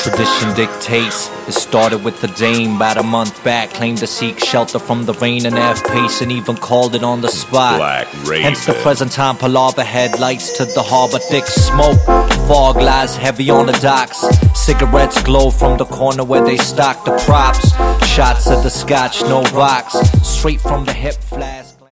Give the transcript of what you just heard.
Tradition dictates. It started with the Dame about a month back. Claimed to seek shelter from the rain and F-pace, and even called it on the spot. Black Raven. Hence the present time palaver, headlights to the harbor, thick smoke. Fog lies heavy on the docks. Cigarettes glow from the corner where they stock the props. Shots of the scotch, no rocks. Straight from the hip flag.